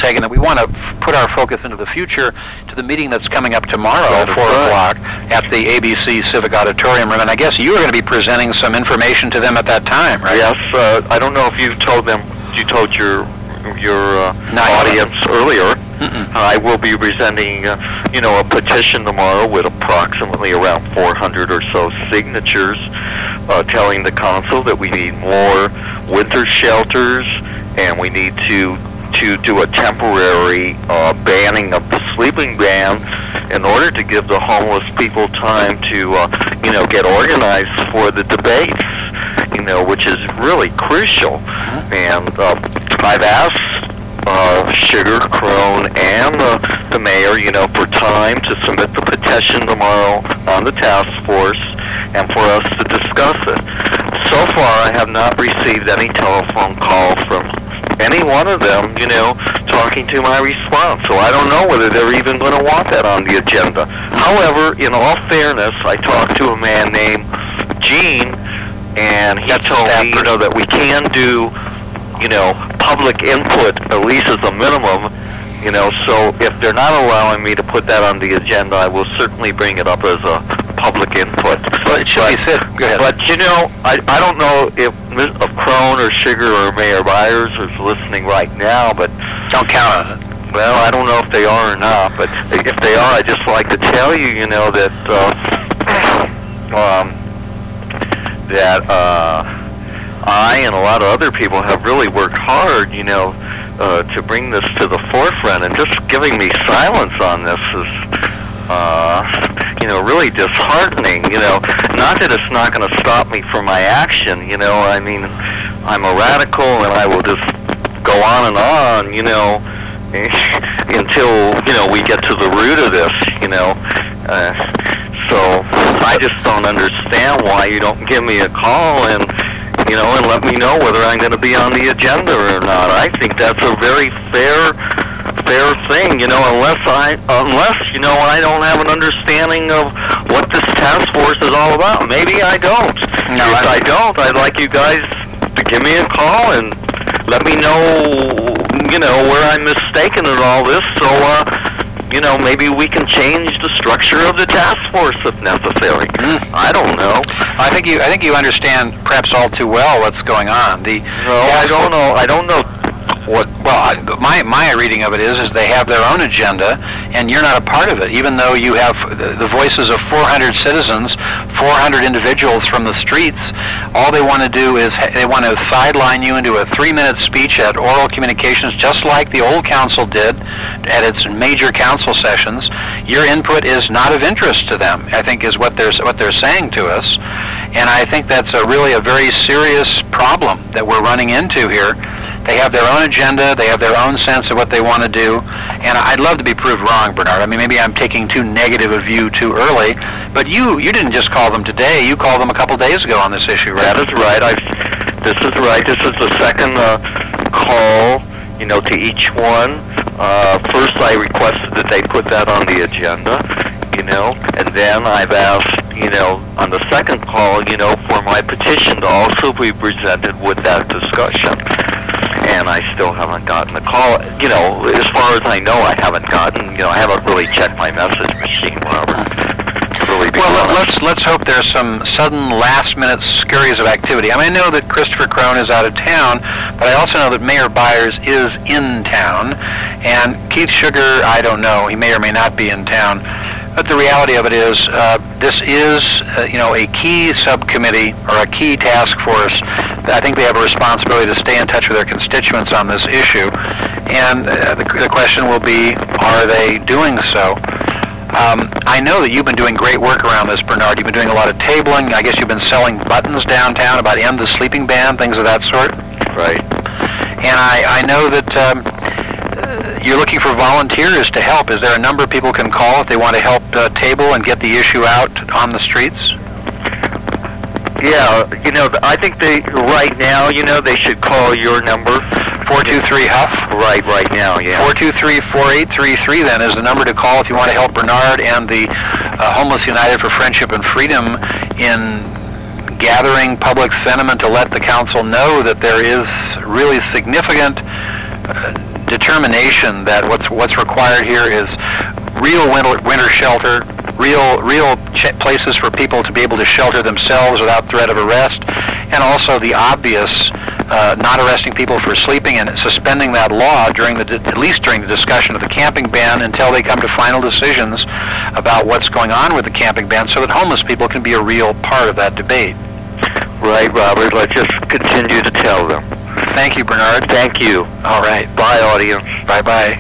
Hagan, that we want to put our focus into the future to the meeting that's coming up tomorrow at 4 o'clock at the ABC Civic Auditorium Room. And I guess you are going to be presenting some information to them at that time, right? Yes. I don't know if you told your audience earlier. I will be presenting, a petition tomorrow with approximately around 400 or so signatures, telling the council that we need more winter shelters, and we need to do a temporary banning of the sleeping ban in order to give the homeless people time to, get organized for the debates, which is really crucial. And I've asked Sugar, Crone, and the mayor, for time to submit the petition tomorrow on the task force and for us to discuss it. So far, I have not received any telephone call from any one of them, talking to my response. So I don't know whether they're even going to want that on the agenda. However, in all fairness, I talked to a man named Gene, and he told me, that we can do, public input, at least as a minimum, so if they're not allowing me to put that on the agenda, I will certainly bring it up as a public input. Well, it should be said. Go ahead. But, I don't know if Crone or Sugar or Mayor Byers is listening right now, but... Don't count on it. Well, I don't know if they are or not, but if they are, I'd just like to tell you, that, I and a lot of other people have really worked hard, to bring this to the forefront, and just giving me silence on this is, really disheartening, Not that it's not going to stop me from my action, I mean, I'm a radical, and I will just go on and on, until, we get to the root of this, so I just don't understand why you don't give me a call and let me know whether I'm going to be on the agenda or not. I think that's a very fair thing, unless I don't have an understanding of what this task force is all about. Maybe I don't. No, if I don't, I'd like you guys to give me a call and let me know, where I'm mistaken in all this, so, maybe we can change the structure of the task force if necessary. I don't know. I think you understand perhaps all too well what's going on. I don't know. I don't know what. Well, my reading of it is they have their own agenda, and you're not a part of it. Even though you have the voices of 400 citizens, 400 individuals from the streets, all they want to do is they want to sideline you into a 3-minute speech at oral communications, just like the old council did at its major council sessions. Your input is not of interest to them, I think, is what they're saying to us, and I think that's really a very serious problem that we're running into here. They have their own agenda, they have their own sense of what they want to do, and I'd love to be proved wrong, Bernard. I mean, maybe I'm taking too negative a view too early, but you didn't just call them today, you called them a couple days ago on this issue, right? That is right. This is right. This is the second call, to each one. First, I requested that they put that on the agenda, and then I've asked, on the second call, for my petition to also be presented with that discussion. And I still haven't gotten a call. As far as I know, I haven't gotten, I haven't really checked my message machine, Robert. Well, let's hope there's some sudden last-minute scurries of activity. I mean, I know that Christopher Crone is out of town, but I also know that Mayor Byers is in town, and Keith Sugar, I don't know. He may or may not be in town. But the reality of it is, this is, a key subcommittee or a key task force. I think they have a responsibility to stay in touch with their constituents on this issue. And the question will be, are they doing so? I know that you've been doing great work around this, Bernard. You've been doing a lot of tabling. I guess you've been selling buttons downtown about end the sleeping ban, things of that sort. Right. And I know that you're looking for volunteers to help. Is there a number people can call if they want to help table and get the issue out on the streets? Yeah, I think right now, they should call your number. 423-HUFF? Right now, yeah. 423-4833 then is the number to call if you want to help Bernard and the Homeless United for Friendship and Freedom in gathering public sentiment to let the council know that there is really significant determination that what's required here is real winter shelter, real places for people to be able to shelter themselves without threat of arrest, and also the obvious not arresting people for sleeping and suspending that law at least during the discussion of the camping ban until they come to final decisions about what's going on with the camping ban, so that homeless people can be a real part of that debate. Right, Robert. Let's just continue to tell them. Thank you, Bernard. Thank you. All right. Bye, audience. Bye-bye.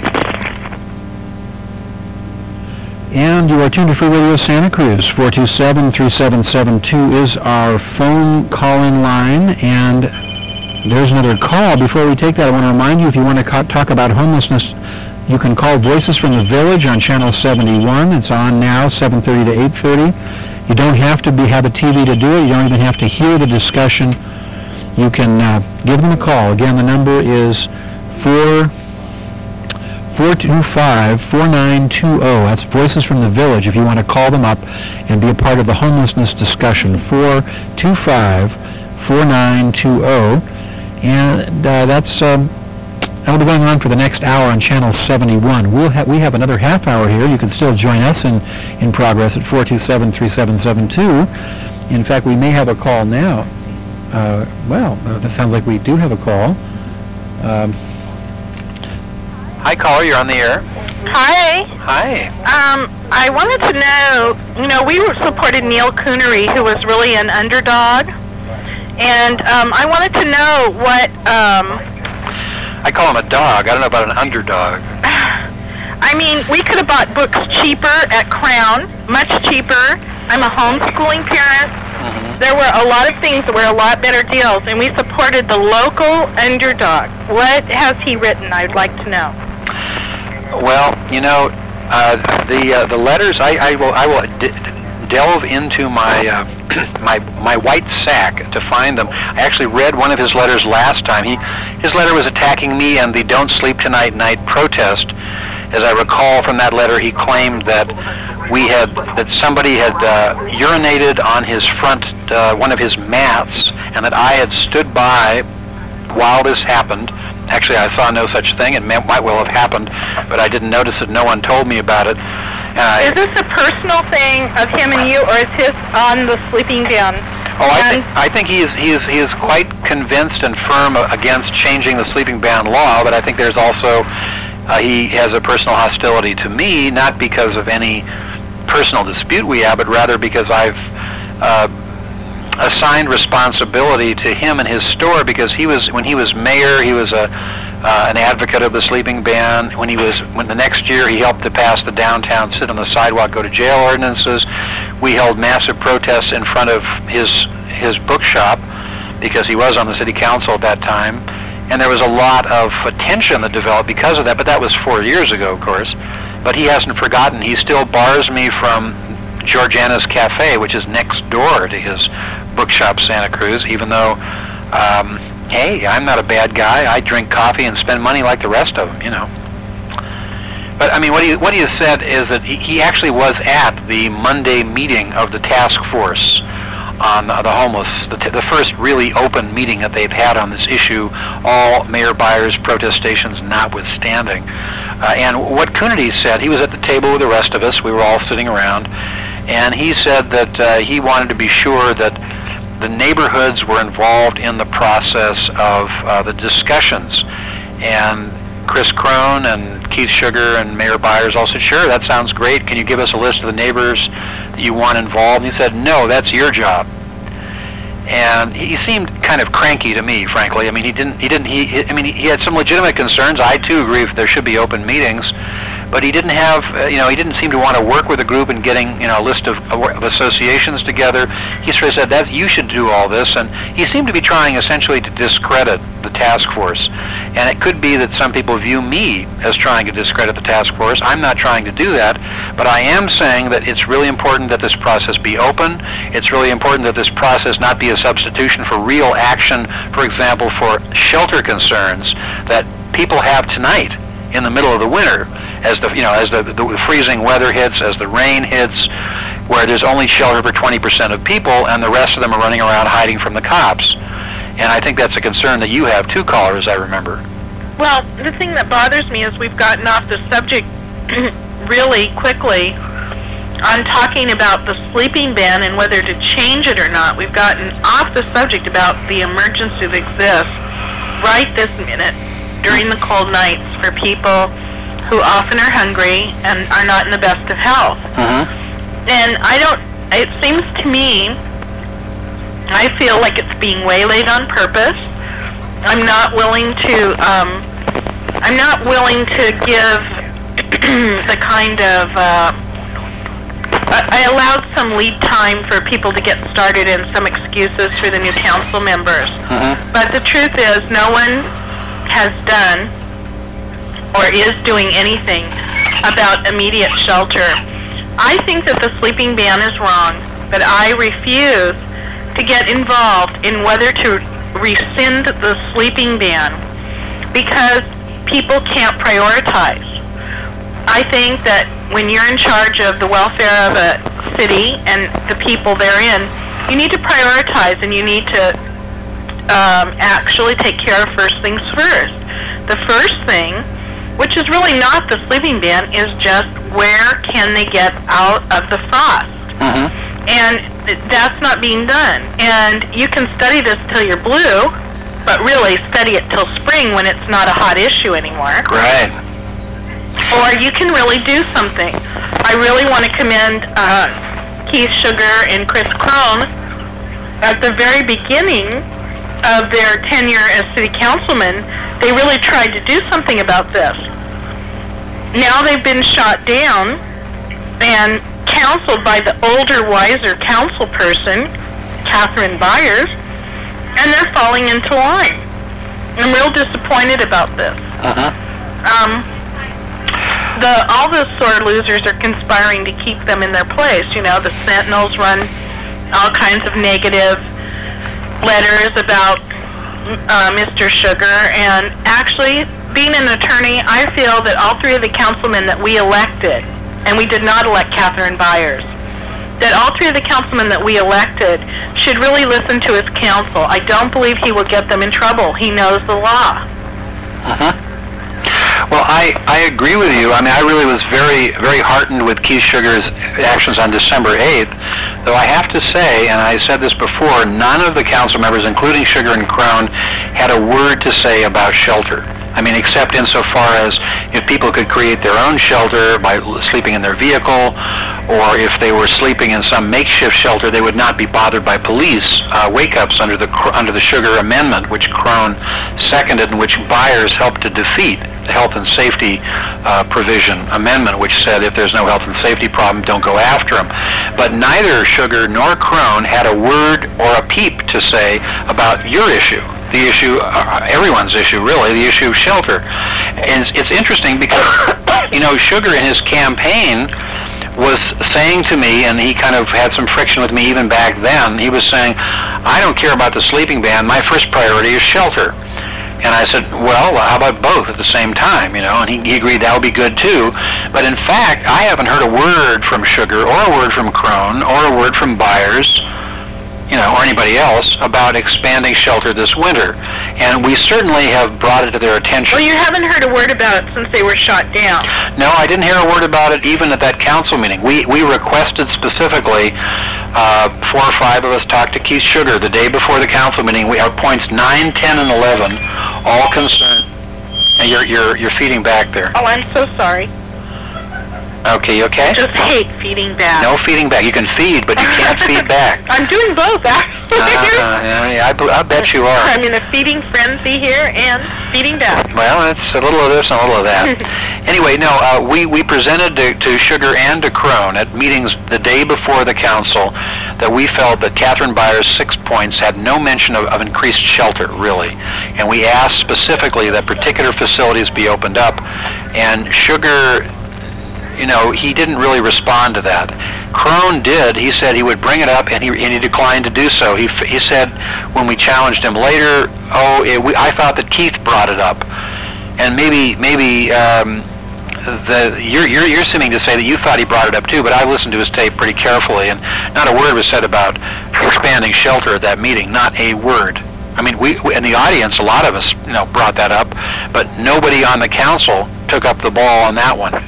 And you are tuned to Free Radio Santa Cruz. 427-3772 is our phone call-in line. And there's another call. Before we take that, I want to remind you, if you want to talk about homelessness, you can call Voices from the Village on Channel 71. It's on now, 7:30 to 8:30. You don't have to have a TV to do it. You don't even have to hear the discussion. You can give them a call. Again, the number is 425-4920. That's Voices from the Village if you want to call them up and be a part of the homelessness discussion. 425-4920. And that'll be going on for the next hour on Channel 71. We have another half hour here. You can still join us in progress at 427-3772. In fact, we may have a call now. That sounds like we do have a call. Hi, caller. You're on the air. Hi. Hi. I wanted to know, we supported Neil Coonery, who was really an underdog. And I wanted to know what... I call him a dog. I don't know about an underdog. I mean, we could have bought books cheaper at Crown, much cheaper. I'm a homeschooling parent. Mm-hmm. There were a lot of things that were a lot better deals, and we supported the local underdog. What has he written? I'd like to know. Well, the letters, I will delve into my my white sack to find them. I actually read one of his letters last time. His letter was attacking me and the Don't Sleep Tonight night protest. As I recall from that letter, he claimed that somebody had urinated on his front, one of his mats, and that I had stood by while this happened. Actually, I saw no such thing. It might well have happened, but I didn't notice it. No one told me about it. Is this a personal thing of him and you, or is his on the sleeping ban? Oh, I think he is quite convinced and firm against changing the sleeping ban law, but I think there's also he has a personal hostility to me, not because of any personal dispute we have, but rather because I've assigned responsibility to him and his store, because when he was mayor, he was an advocate of the sleeping ban. When the next year he helped to pass the downtown sit on the sidewalk, go to jail ordinances. We held massive protests in front of his bookshop because he was on the city council at that time, and there was a lot of tension that developed because of that, but that was 4 years ago, of course. But he hasn't forgotten. He still bars me from Georgiana's Cafe, which is next door to his bookshop, Santa Cruz, even though, hey, I'm not a bad guy. I drink coffee and spend money like the rest of them, But, I mean, what he has said is that he actually was at the Monday meeting of the task force on the homeless, the first really open meeting that they've had on this issue, all Mayor Byers' protestations notwithstanding. And what Coonerty said, he was at the table with the rest of us. We were all sitting around. And he said that he wanted to be sure that the neighborhoods were involved in the process of the discussions. And Chris Crone and Keith Sugar and Mayor Byers all said, sure, that sounds great. Can you give us a list of the neighbors that you want involved? And he said, no, that's your job. And he seemed kind of cranky to me, frankly. I mean, he had some legitimate concerns. I too agree if there should be open meetings, but he didn't have, he didn't seem to want to work with a group and getting, a list of associations together. He sort of said that you should do all this, and he seemed to be trying essentially to discredit the task force. And it could be that some people view me as trying to discredit the task force. I'm not trying to do that, but I am saying that it's really important that this process be open. It's really important that this process not be a substitution for real action, for example, for shelter concerns that people have tonight in the middle of the winter, as the freezing weather hits, as the rain hits, where there's only shelter for 20% of people, and the rest of them are running around hiding from the cops. And I think that's a concern that you have too, caller, as I remember. Well, the thing that bothers me is we've gotten off the subject really quickly on talking about the sleeping ban and whether to change it or not. We've gotten off the subject about the emergency that exists right this minute during the cold nights for people who often are hungry and are not in the best of health. And it seems to me, I feel like it's being waylaid on purpose. I'm not willing to give the kind of, I allowed some lead time for people to get started and some excuses for the new council members. But the truth is, no one has done or is doing anything about immediate shelter. I think that the sleeping ban is wrong, but I refuse to get involved in whether to rescind the sleeping ban because people can't prioritize. I think that when you're in charge of the welfare of a city and the people therein, you need to prioritize and you need to actually take care of first things first. The first thing, which is really not the sleeping ban, is just where can they get out of the frost. And that's not being done. And you can study this till you're blue, but really study it till spring when it's not a hot issue anymore. Right. Or you can really do something. I really want to commend Keith Sugar and Chris Crone. At the very beginning of their tenure as city councilman, they really tried to do something about this. Now they've been shot down and counseled by the older, wiser council person, Catherine Byers, and they're falling into line. I'm real disappointed about this. All the sore losers are conspiring to keep them in their place. You know, the Sentinels run all kinds of negative letters about Mr. Sugar, and actually, being an attorney, I feel that all three of the councilmen that we elected, and we did not elect Catherine Byers, that all three of the councilmen that we elected should really listen to his counsel. I don't believe he will get them in trouble. He knows the law. Well, I agree with you. I mean, I really was very, very heartened with Keith Sugar's actions on December 8th, though I have to say, and I said this before, none of the council members, including Sugar and Crone, had a word to say about shelter. I mean, except insofar as if people could create their own shelter by sleeping in their vehicle, or if they were sleeping in some makeshift shelter, they would not be bothered by police wake-ups under the Sugar Amendment, which Crone seconded and which Byers helped to defeat, the Health and Safety Provision Amendment, which said if there's no health and safety problem, don't go after them. But neither Sugar nor Crone had a word or a peep to say about your issue. The issue, everyone's issue really, the issue of shelter. And it's interesting because, you know, Sugar in his campaign was saying to me, and he kind of had some friction with me even back then, he was saying, I don't care about the sleeping ban, my first priority is shelter. And I said, well, how about both at the same time, you know? And he agreed that would be good too. But in fact, I haven't heard a word from Sugar or a word from Crone or a word from Byers, you know, or anybody else about expanding shelter this winter. And we certainly have brought it to their attention. Well, you haven't heard a word about it since they were shot down. No, I didn't hear a word about it even at that council meeting. We requested specifically, 4 or 5 of us talked to Keith Sugar the day before the council meeting. Our points 9, 10, and 11 all concern. And you're feeding back there. Oh, I'm so sorry. Okay, you okay? I just hate feeding back. No feeding back. You can feed, but you can't feed back. I'm doing both, actually. Yeah, I bet you are. I'm in a feeding frenzy here and feeding back. Well, it's a little of this and a little of that. Anyway, no, we presented to Sugar and to Crone at meetings the day before the council that we felt that Catherine Byers' 6 points had no mention of increased shelter, really. And we asked specifically that particular facilities be opened up. And Sugar, you know, he didn't really respond to that. Crone did. He said he would bring it up, and he declined to do so. He said when we challenged him later, I thought that Keith brought it up, and maybe you're seeming to say that you thought he brought it up too. But I listened to his tape pretty carefully, and not a word was said about expanding shelter at that meeting. Not a word. I mean, we in the audience, a lot of us, brought that up, but nobody on the council took up the ball on that one.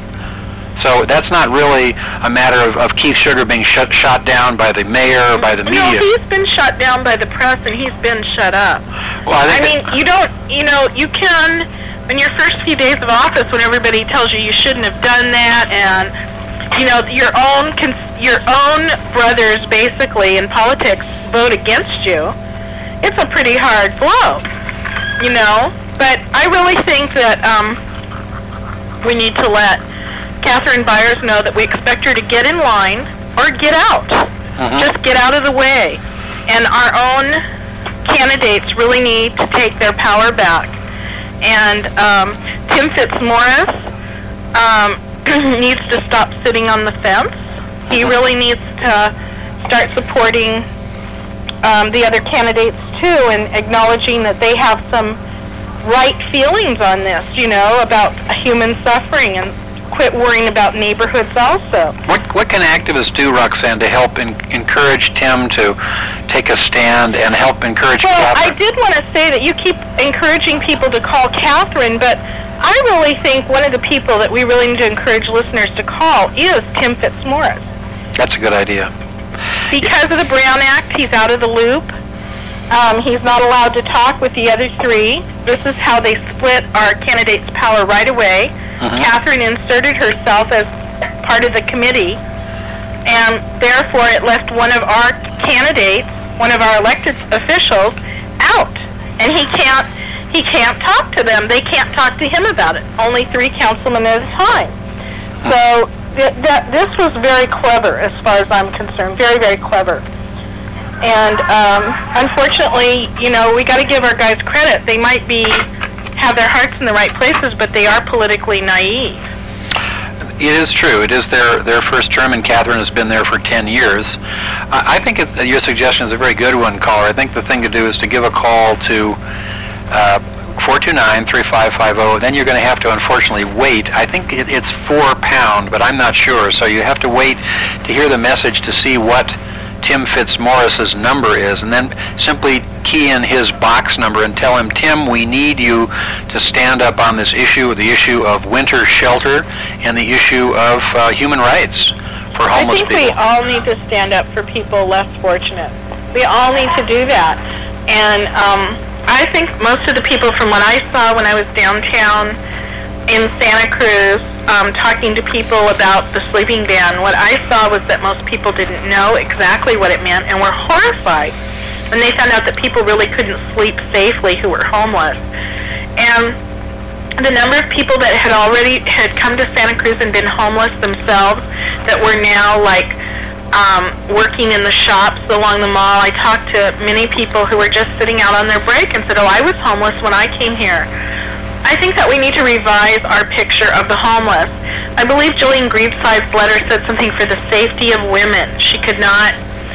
So that's not really a matter of Keith Sugar being shot down by the mayor or by the media. No, he's been shut down by the press, and he's been shut up. Well, I mean, you can, in your first few days of office, when everybody tells you shouldn't have done that, and, your own brothers, basically, in politics, vote against you, it's a pretty hard blow, But I really think that we need to let Catherine Byers know that we expect her to get in line or get out. Just get out of the way. And our own candidates really need to take their power back. And Tim Fitzmaurice needs to stop sitting on the fence. He really needs to start supporting the other candidates too, and acknowledging that they have some right feelings on this, about human suffering, and quit worrying about neighborhoods also. What can activists do, Roxanne, to help encourage Tim to take a stand and help encourage Catherine? I did want to say that you keep encouraging people to call Catherine, but I really think one of the people that we really need to encourage listeners to call is Tim Fitzmaurice. That's a good idea. Because of the Brown Act, he's out of the loop. He's not allowed to talk with the other three. This is how they split our candidates' power right away. Catherine inserted herself as part of the committee, and therefore it left one of our candidates, one of our elected officials, out. And he can't talk to them. They can't talk to him about it. Only 3 councilmen at a time. So this was very clever as far as I'm concerned. Very, very clever. And unfortunately, we got to give our guys credit. They might have their hearts in the right places, but they are politically naive. It is true. It is their first term, and Catherine has been there for 10 years. I think your suggestion is a very good one, caller. I think the thing to do is to give a call to 429-3550. Then you're going to have to, unfortunately, wait. I think it's £4, but I'm not sure. So you have to wait to hear the message to see what Tim Fitzmaurice's number is, and then simply key in his box number and tell him, Tim, we need you to stand up on this issue, the issue of winter shelter and the issue of human rights for homeless people. I think we all need to stand up for people less fortunate. We all need to do that. And I think most of the people, from what I saw when I was downtown in Santa Cruz, talking to people about the sleeping ban, what I saw was that most people didn't know exactly what it meant and were horrified when they found out that people really couldn't sleep safely who were homeless. And the number of people that had come to Santa Cruz and been homeless themselves that were now working in the shops along the mall. I talked to many people who were just sitting out on their break and said, I was homeless when I came here. I think that we need to revise our picture of the homeless. I believe Jillian Greaveside's letter said something for the safety of women. She could not,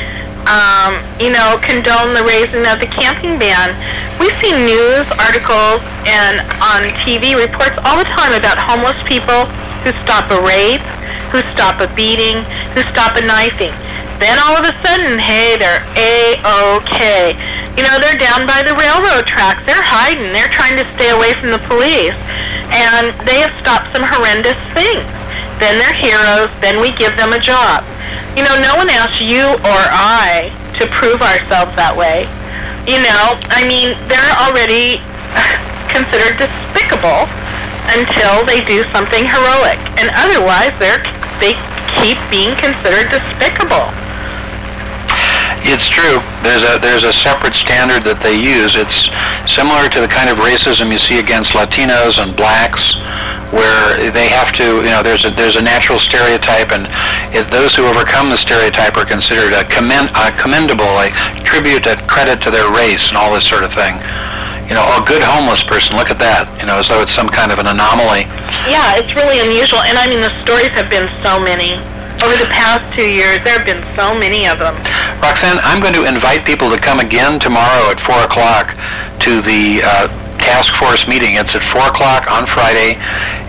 condone the raising of the camping ban. We see news articles and on TV reports all the time about homeless people who stop a rape, who stop a beating, who stop a knifing. Then all of a sudden, hey, they're A-OK. They're down by the railroad tracks. They're hiding. They're trying to stay away from the police. And they have stopped some horrendous things. Then they're heroes. Then we give them a job. No one asks you or I to prove ourselves that way. They're already considered despicable until they do something heroic. And otherwise, they keep being considered despicable. It's true. There's a separate standard that they use. It's similar to the kind of racism you see against Latinos and blacks, where they have to, there's a natural stereotype, and those who overcome the stereotype are considered commendable, a tribute, a credit to their race, and all this sort of thing. A good homeless person, look at that, as though it's some kind of an anomaly. Yeah, it's really unusual, and the stories have been so many. Over the past 2 years, there have been so many of them. Roxanne, I'm going to invite people to come again tomorrow at 4 o'clock to the task force meeting. It's at 4 o'clock on Friday,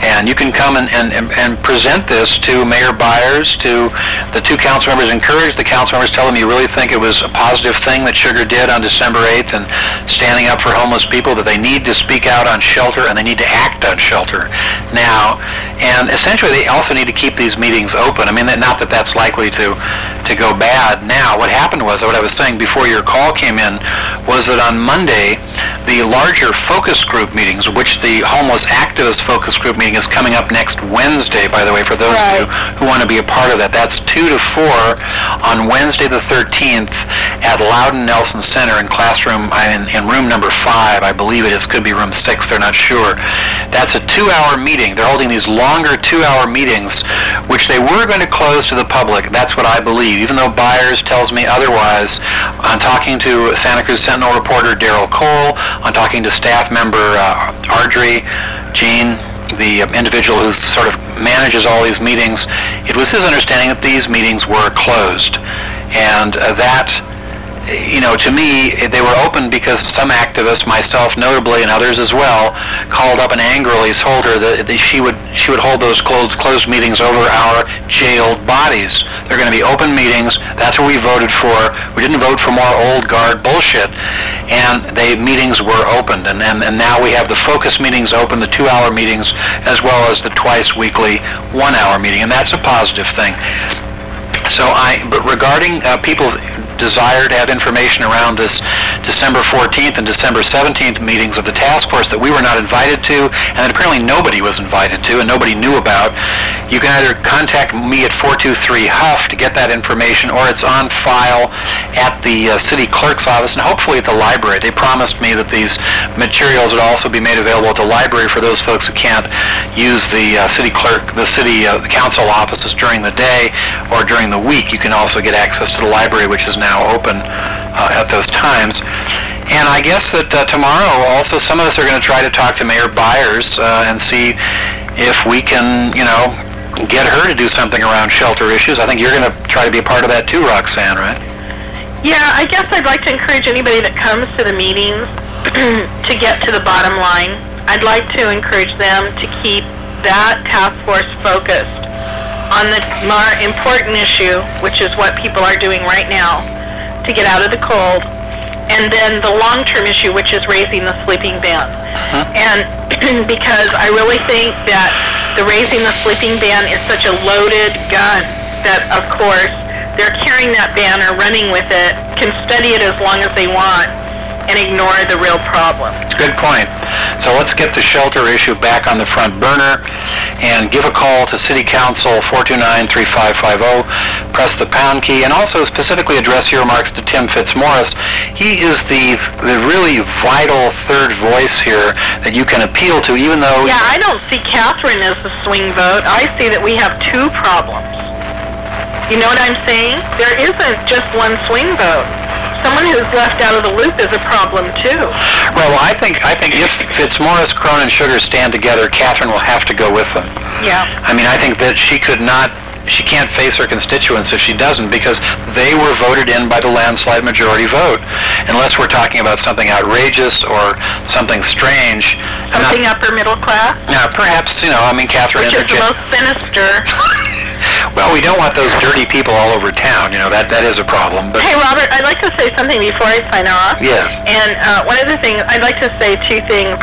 And you can come and present this to Mayor Byers, to the two council members. Encourage the council members, tell them you really think it was a positive thing that Sugar did on December 8th and standing up for homeless people, that they need to speak out on shelter and they need to act on shelter now. And essentially they also need to keep these meetings open. I mean, not that that's likely to go bad now. What happened was, what I was saying before your call came in, was that on Monday, the larger focus group meetings, which the homeless activist focus group meeting is coming up next Wednesday, by the way, for those of you who want to be a part of that. That's 2 to 4 on Wednesday the 13th at Loudon Nelson Center in classroom, in room number 5, I believe it is. Could be room 6, they're not sure. That's a 2-hour meeting. They're holding these longer 2-hour meetings, which they were going to close to the public. That's what I believe, even though Byers tells me otherwise. I'm talking to Santa Cruz Sentinel reporter Daryl Cole. I'm talking to staff member Ardrey Jean, the individual who sort of manages all these meetings. It was his understanding that these meetings were closed, and that, to me, they were open because some activists, myself notably and others as well, called up and angrily told her that she would hold those closed meetings over our jailed bodies. They're going to be open meetings. That's what we voted for. We didn't vote for more old guard bullshit. And the meetings were opened. And now we have the focus meetings open, the 2-hour meetings, as well as the twice weekly 1-hour meeting. And that's a positive thing. So but regarding people's desire to have information around this December 14th and December 17th meetings of the task force that we were not invited to, and that apparently nobody was invited to and nobody knew about, you can either contact me at 423-HUFF to get that information, or it's on file at the city clerk's office and hopefully at the library. They promised me that these materials would also be made available at the library for those folks who can't use the city council offices during the day or during the week. You can also get access to the library, which is now open at those times. And I guess that tomorrow also some of us are going to try to talk to Mayor Byers and see if we can, get her to do something around shelter issues. I think you're going to try to be a part of that too, Roxanne, right? Yeah, I guess I'd like to encourage anybody that comes to the meetings to get to the bottom line. I'd like to encourage them to keep that task force focused on the more important issue, which is what people are doing right now to get out of the cold, and then the long-term issue, which is raising the sleeping ban. And because I really think that the raising the sleeping ban is such a loaded gun that, of course, they're carrying that banner, running with it, can study it as long as they want, and ignore the real problem. Good point. So let's get the shelter issue back on the front burner and give a call to City Council 429-3550. Press the pound key, and also specifically address your remarks to Tim Fitzmaurice. He is the really vital third voice here that you can appeal to, even though... Yeah, I don't see Catherine as the swing vote. I see that we have two problems. You know what I'm saying? There isn't just one swing vote. Someone who's left out of the loop is a problem too. Well, I think if Fitzmaurice, Crone, and Sugar stand together, Catherine will have to go with them. Yeah. I mean, I think that she can't face her constituents if she doesn't, because they were voted in by the landslide majority vote. Unless we're talking about something outrageous or something strange. Something upper middle class? Yeah, perhaps, Catherine... Which is the most sinister. Well, we don't want those dirty people all over town. That is a problem. But hey, Robert, I'd like to say something before I sign off. Yes. And one of the things, I'd like to say two things.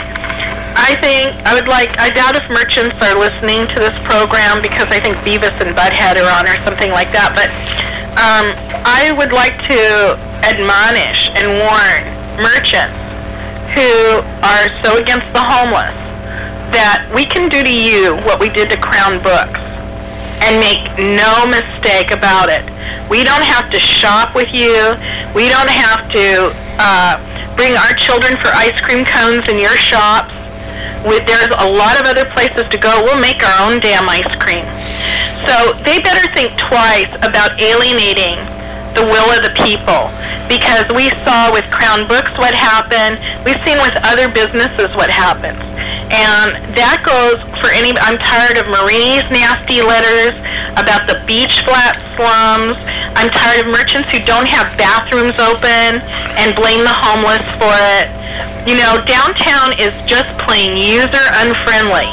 I doubt if merchants are listening to this program, because I think Beavis and Butthead are on or something like that, but I would like to admonish and warn merchants who are so against the homeless that we can do to you what we did to Crown Books, and make no mistake about it. We don't have to shop with you. We don't have to bring our children for ice cream cones in your shops. There's a lot of other places to go. We'll make our own damn ice cream. So they better think twice about alienating the will of the people, because we saw with Crown Books what happened. We've seen with other businesses what happens. And that goes for I'm tired of Marie's nasty letters about the beach flat slums. I'm tired of merchants who don't have bathrooms open and blame the homeless for it. Downtown is just plain user unfriendly.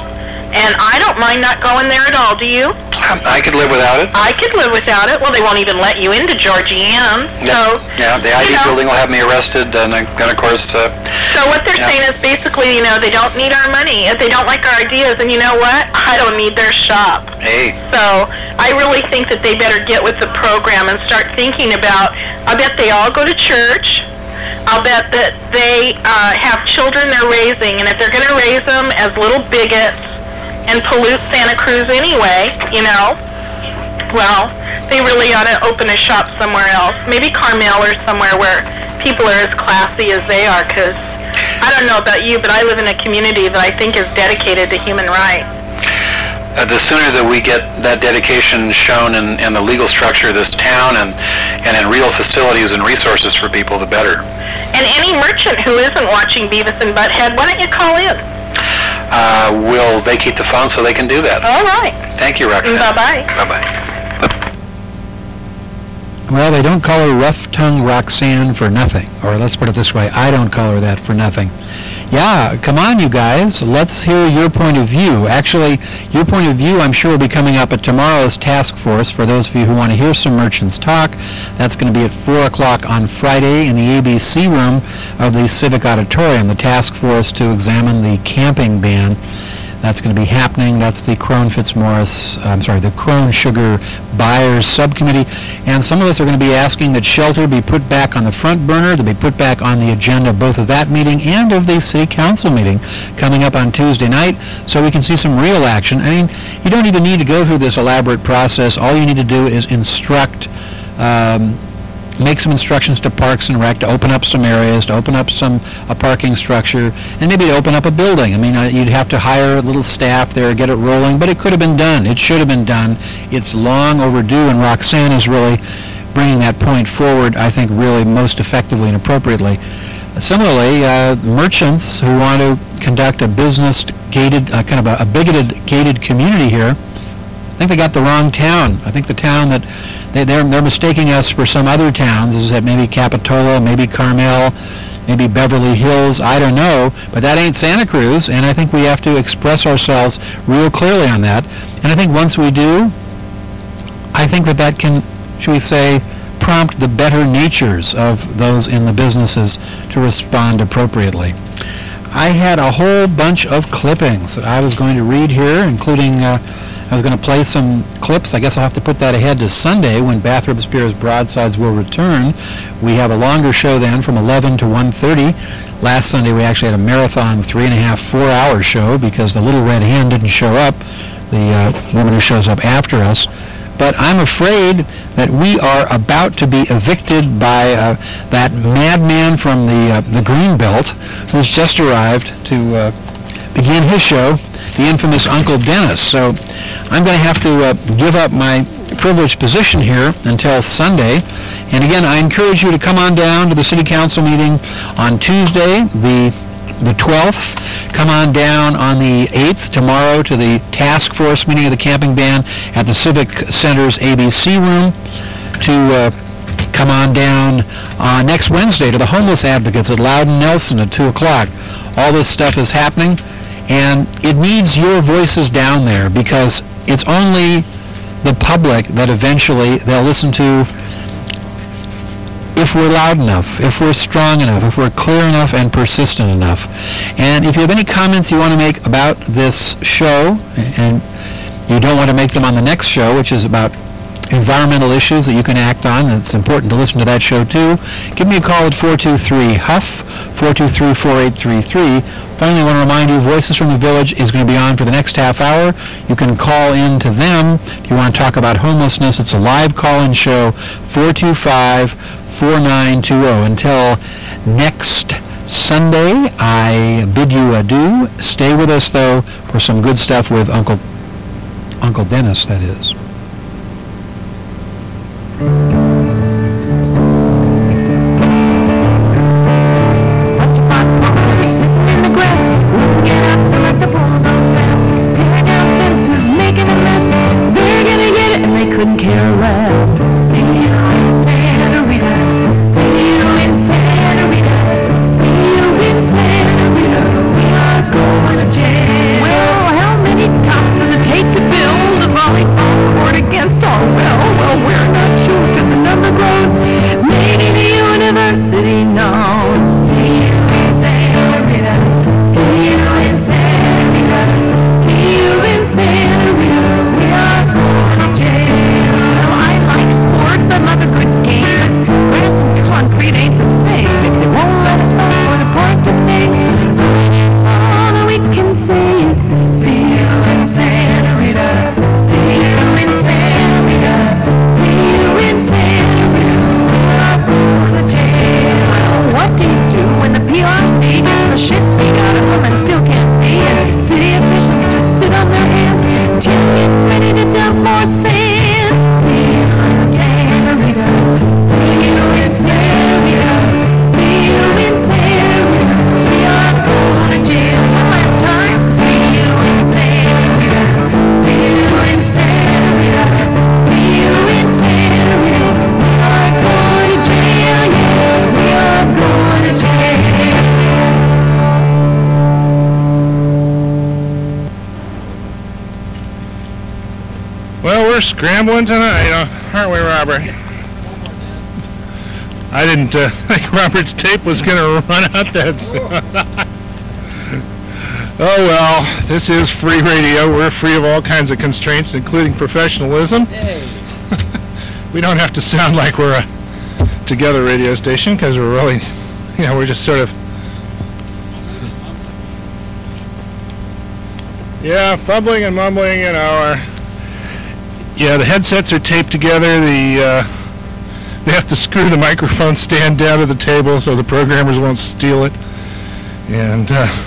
And I don't mind not going there at all, do you? I could live without it. I could live without it. Well, they won't even let you into Georgianne. So, yeah, the ID building will have me arrested, and of course... so what they're saying is basically, they don't need our money. They don't like our ideas, and you know what? I don't need their shop. Hey. So I really think that they better get with the program and start thinking about, I bet they all go to church. I'll bet that they have children they're raising, and if they're going to raise them as little bigots and pollute Santa Cruz anyway, well, they really ought to open a shop somewhere else. Maybe Carmel or somewhere where people are as classy as they are, because I don't know about you, but I live in a community that I think is dedicated to human rights. The sooner that we get that dedication shown in the legal structure of this town and in real facilities and resources for people, the better. And any merchant who isn't watching Beavis and Butthead, why don't you call in? We'll vacate the phone so they can do that. All right. Thank you, Roxanne. Bye-bye. Bye-bye. Well, they don't call her Rough-Tongue Roxanne for nothing. Or let's put it this way, I don't call her that for nothing. Yeah, come on, you guys. Let's hear your point of view. Actually, your point of view, I'm sure, will be coming up at tomorrow's task force. For those of you who want to hear some merchants talk, that's going to be at 4 o'clock on Friday in the ABC room of the Civic Auditorium, the task force to examine the camping ban. That's going to be happening. That's the Crone Sugar Buyers Subcommittee. And some of us are going to be asking that shelter be put back on the front burner, to be put back on the agenda both of that meeting and of the City Council meeting coming up on Tuesday night, so we can see some real action. I mean, you don't even need to go through this elaborate process. All you need to do is instruct, make some instructions to Parks and Rec to open up some areas, to open up a parking structure, and maybe to open up a building. I mean, you'd have to hire a little staff there, get it rolling, but it could have been done. It should have been done. It's long overdue, and Roxanne is really bringing that point forward, I think, really most effectively and appropriately. Similarly, merchants who want to conduct a business-gated, kind of a bigoted gated community here, I think they got the wrong town. I think the town that they're mistaking us for some other towns. Is that maybe Capitola, maybe Carmel, maybe Beverly Hills? I don't know, but that ain't Santa Cruz, and I think we have to express ourselves real clearly on that. And I think once we do, I think that can, should we say, prompt the better natures of those in the businesses to respond appropriately. I had a whole bunch of clippings that I was going to read here, including I was going to play some clips. I guess I'll have to put that ahead to Sunday when Bathrobes Beer's Broadsides will return. We have a longer show then from 11 to 1:30. Last Sunday we actually had a marathon 4-hour show because the Little Red Hen didn't show up, the woman who shows up after us. But I'm afraid that we are about to be evicted by that madman from the Greenbelt who's just arrived to begin his show, the infamous Uncle Dennis. So I'm going to have to give up my privileged position here until Sunday. And again, I encourage you to come on down to the City Council meeting on Tuesday, the 12th. Come on down on the 8th, tomorrow, to the task force meeting of the camping ban at the Civic Center's ABC room. To come on down next Wednesday to the homeless advocates at Loudon Nelson at 2 o'clock. All this stuff is happening, and it needs your voices down there, because it's only the public that eventually they'll listen to if we're loud enough, if we're strong enough, if we're clear enough and persistent enough. And if you have any comments you want to make about this show, and you don't want to make them on the next show, which is about environmental issues that you can act on, and it's important to listen to that show too, give me a call at 423-HUFF, 423-4833. Finally, I want to remind you, Voices from the Village is going to be on for the next half hour. You can call in to them if you want to talk about homelessness. It's a live call-in show, 425-4920. Until next Sunday, I bid you adieu. Stay with us, though, for some good stuff with Uncle Dennis, that is. Well, how many We're scrambling tonight, aren't we, Robert? I didn't think Robert's tape was going to run out that soon. Oh, well, this is free radio. We're free of all kinds of constraints, including professionalism. Hey. We don't have to sound like we're a together radio station, because we're really, we're just sort of... Yeah, fumbling and mumbling, the headsets are taped together. They have to screw the microphone stand down to the table so the programmers won't steal it. And,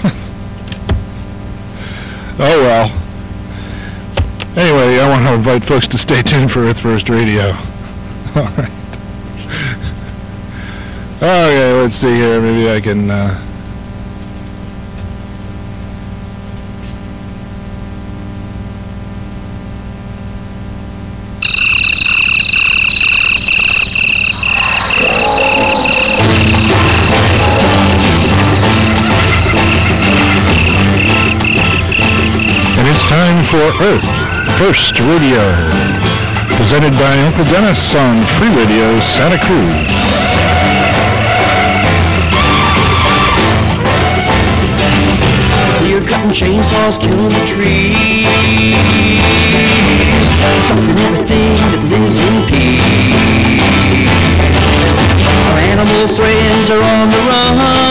oh well. Anyway, I want to invite folks to stay tuned for Earth First Radio. All right. Okay, let's see here. Maybe I can... time for Earth First Radio, presented by Uncle Dennis on Free Radio Santa Cruz. You're cutting chainsaws, killing the trees, something everything that lives in peace. Our animal friends are on the run.